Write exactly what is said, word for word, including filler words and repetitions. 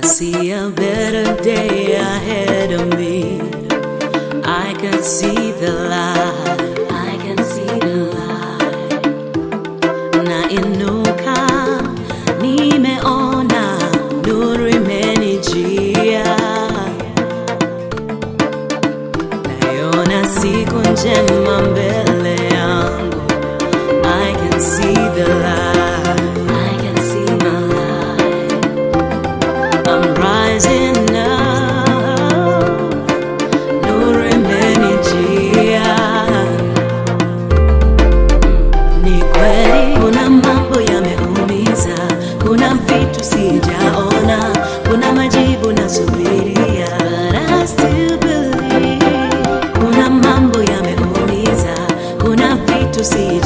see a better day ahead of me. I can see the light, I can see the light. Nainuka, nimeona nuru imenijia. Naiona siku njema mbele yangu. I can see the light, I can see my light. I'm rising now, nuru imenijia. Ni kweli kuna mambo yameumiza, kuna vitu sijaona, kuna majibu nasubiria, but I still believe. Kuna mambo yameumiza, kuna vitu sijaona,